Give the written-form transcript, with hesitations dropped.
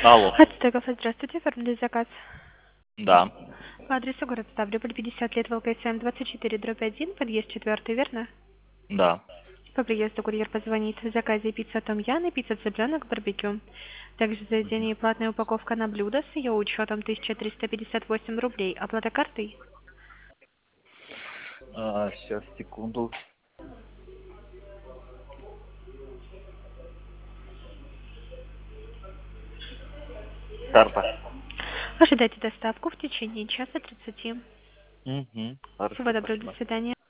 Алло. Ацтеков, здравствуйте, оформили заказ. Да. По адресу город Ставрополь, 50 лет, ВЛКСМ 24/1, подъезд 4, верно? Да. По приезду курьер позвонит в заказе пицца Том Ян и пицца цыпленок барбекю. Также заведение и платная упаковка на блюдо с ее учетом 1358 рублей. Оплата картой? Сейчас, секунду. Карта. Ожидайте доставку в течение часа 30. Угу. Всего Хорошо, доброго, до спасибо. свидания.